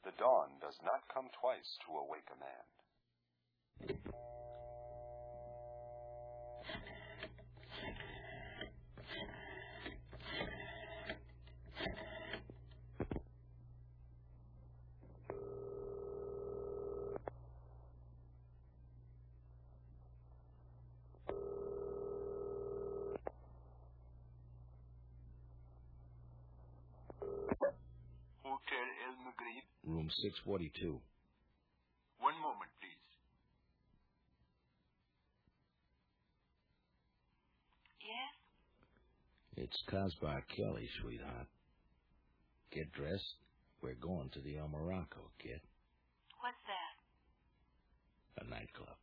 The dawn does not come twice to awake a man. Hotel El Maghrib. Room 642. One moment, please. Yes? It's Casbah Kelly, sweetheart. Get dressed. We're going to the El Morocco, kid. What's that? A nightclub.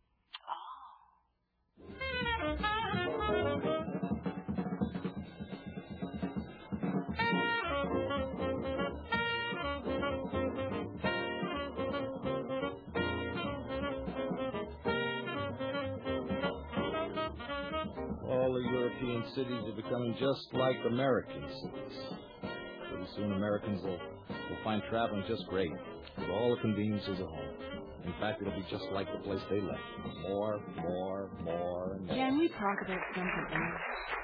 All the European cities are becoming just like American cities. Pretty soon Americans will find traveling just great, with all the conveniences at home. In fact, it'll be just like the place they left. More, and more. Can we talk about something else?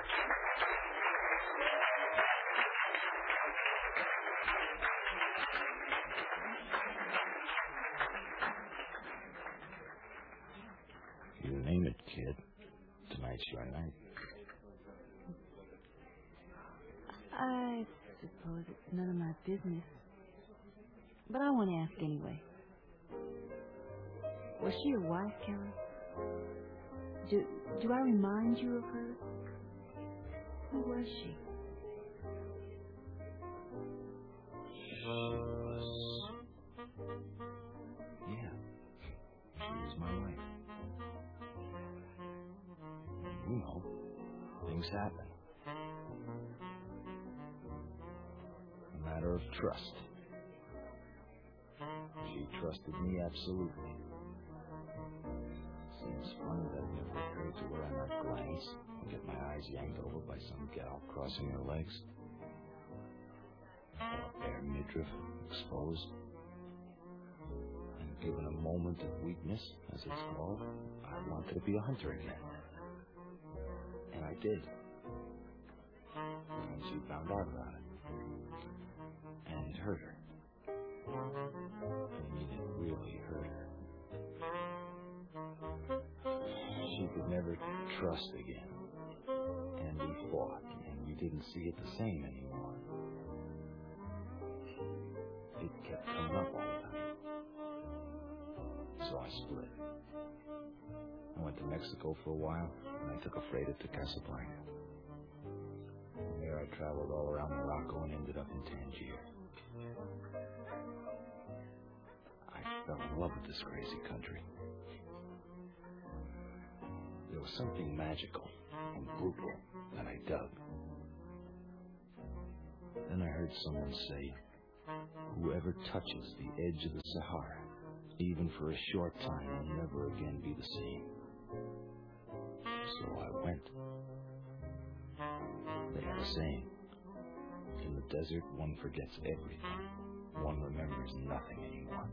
You name it, kid. Tonight's your night. I suppose it's none of my business. But I want to ask anyway. Was she your wife, Kelly? Do I remind you of her? Who was she? Yeah. She was my wife. You know, things happen. A matter of trust. She trusted me absolutely. Seems funny that it never occurred to her I might glance and get my eyes yanked over by some gal crossing her legs. Or a bare midriff exposed. And given a moment of weakness, as it's called, I wanted to be a hunter again. And I did. And she found out about it. And it hurt her. I mean, it really hurt her. She could never trust again. And we fought, and we didn't see it the same anymore. It kept coming up all the time. So I split. I went to Mexico for a while, and I took a freighter to Casablanca. From there I traveled all around Morocco and ended up in Tangier. I fell in love with this crazy country. There was something magical and brutal that I dug. Then I heard someone say, whoever touches the edge of the Sahara, even for a short time, will never again be the same. So I went. They have a saying, in the desert one forgets everything. One remembers nothing anymore.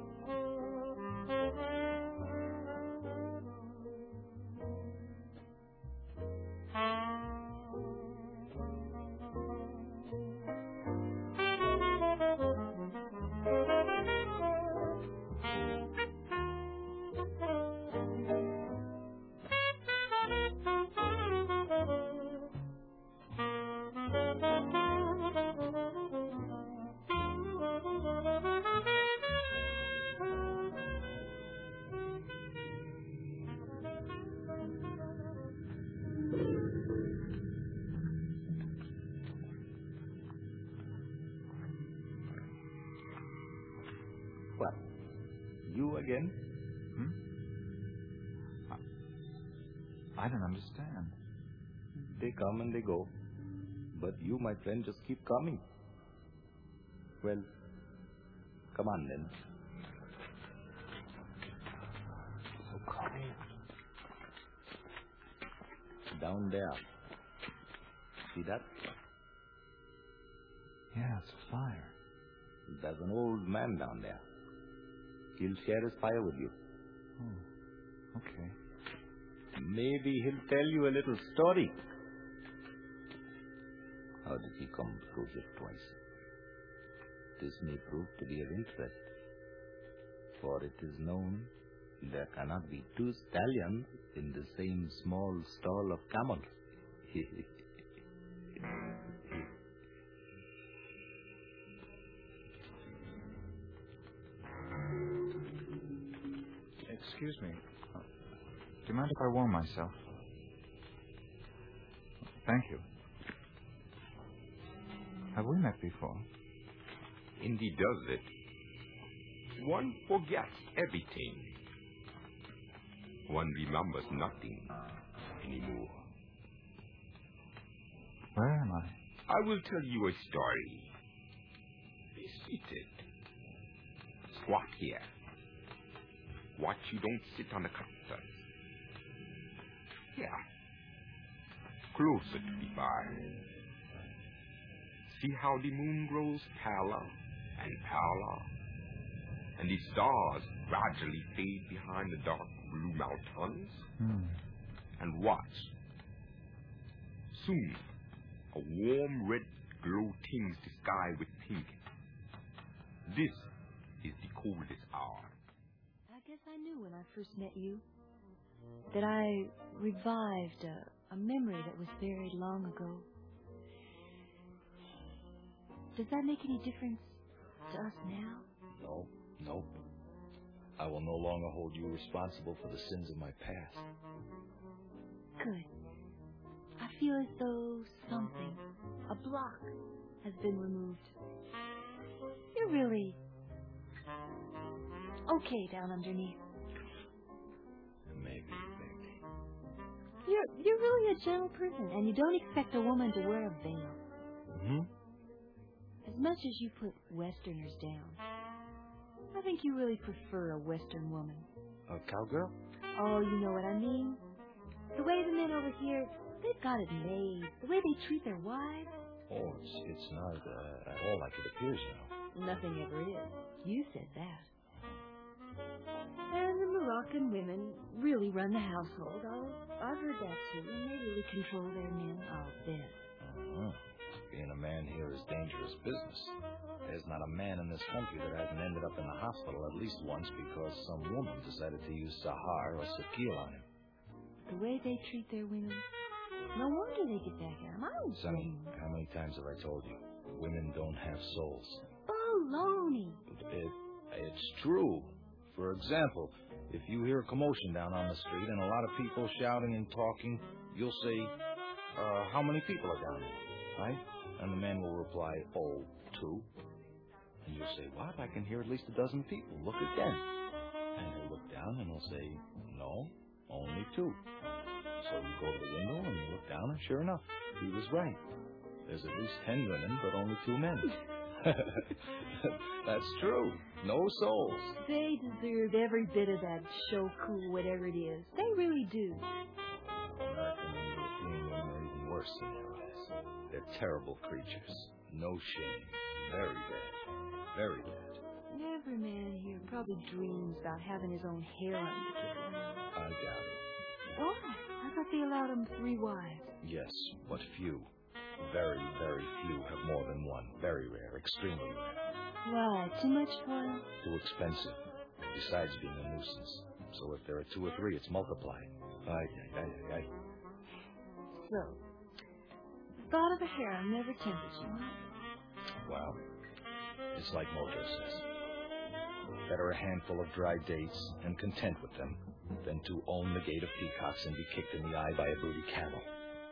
What? You again? I don't understand. They come and they go. But you, my friend, just keep coming. Well, come on then. So come in. Down there. See that? Yeah, it's a fire. There's an old man down there. He'll share his fire with you. Oh, okay. Maybe he'll tell you a little story. How did he come to go here twice? This may prove to be of interest, for it is known there cannot be two stallions in the same small stall of camels. Excuse me. Do you mind if I warm myself? Thank you. Have we met before? Indeed does it. One forgets everything. One remembers nothing anymore. Where am I? I will tell you a story. Be seated. Squat here. Watch you don't sit on the cactus. Here. Closer to the fire. See how the moon grows paler and paler, and the stars gradually fade behind the dark blue mountains? And watch. Soon, a warm red glow tints the sky with pink. This is the coldest hour. I guess I knew when I first met you that I revived a memory that was buried long ago. Does that make any difference to us now? No. I will no longer hold you responsible for the sins of my past. Good. I feel as though something, a block, has been removed. You're really okay down underneath. Maybe. You're really a gentle person, and you don't expect a woman to wear a veil. Mm-hmm. As much as you put Westerners down, I think you really prefer a Western woman. A cowgirl? Oh, you know what I mean? The way the men over here, they've got it made. The way they treat their wives. Oh, it's not at all like it appears now. Nothing ever is. You said that. And the Moroccan women really run the household. I've heard that too. And they really control their men, I'll bet. Uh-huh. Being a man here is dangerous business. There's not a man in this country that hasn't ended up in the hospital at least once because some woman decided to use Sahar or Sakil on him. The way they treat their women, no wonder they get back at them. I don't Sonny, blame them. how many times have I told you? Women don't have souls. Baloney. It's true. For example, if you hear a commotion down on the street and a lot of people shouting and talking, you'll say, how many people are down there, right? And the man will reply, 2. And you'll say, what? I can hear at least a dozen people. Look again. And he'll look down and he'll say, no, only 2. So you go to the window and you look down and sure enough, he was right. There's at least 10 women, but only 2 men. That's true. No souls. They deserve every bit of that shoku, whatever it is. They really do. American and European women are even worse in their eyes. They're terrible creatures. No shame. Very bad. Very bad. Every man here probably dreams about having his own harem to kick around. I doubt it. Oh, I thought they allowed him 3 wives. Yes, but few. Very, very few have more than one. Very rare. Extremely rare. Why? Too much for him? Too expensive. Besides being a nuisance. So if there are 2 or 3, it's multiplied. Aye. So, the thought of a harem never tempted you, huh? Well, it's like Mojo says. Better a handful of dry dates and content with them than to own the gate of peacocks and be kicked in the eye by a booty camel.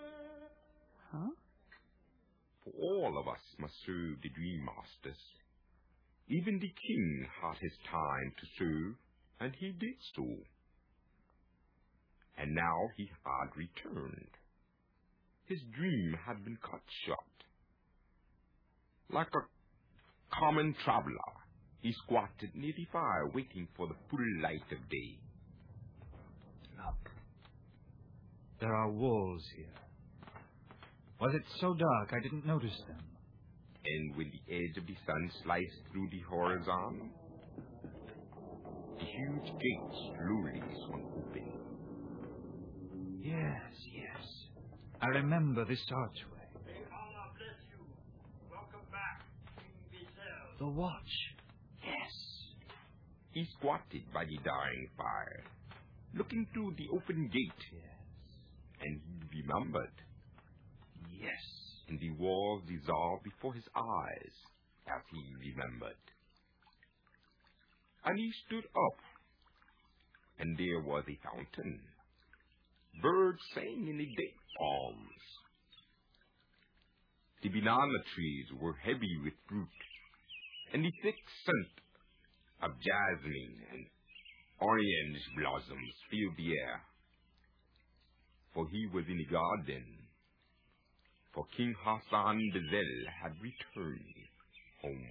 Huh? For all of us must serve the Dream Masters. Even the king had his time to serve, and he did so. And now he had returned. His dream had been cut short. Like a common traveler, he squatted near the fire waiting for the full light of day. Look. There are walls here. Was it so dark I didn't notice them? And when the edge of the sun sliced through the horizon, the huge gate slowly swung open. Yes, yes. I remember this archway. May Allah bless you. Welcome back, King Bissell. The watch. Yes. He squatted by the dying fire, looking through the open gate, Yes. and he remembered. Yes. And the walls dissolved before his eyes as he remembered. And he stood up, and there was a fountain. Birds sang in the date palms. The banana trees were heavy with fruit, and the thick scent of jasmine and orange blossoms filled the air. For he was in the garden, for King Hassan Bissell had returned home.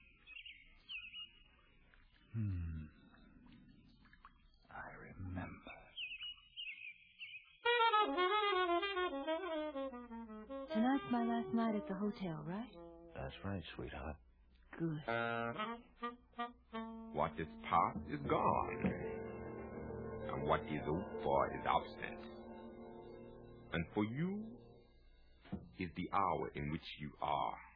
I remember. Tonight's my last night at the hotel, right? That's right, sweetheart. Good. What is past is gone, and what is hoped for is absent. And for you is the hour in which you are.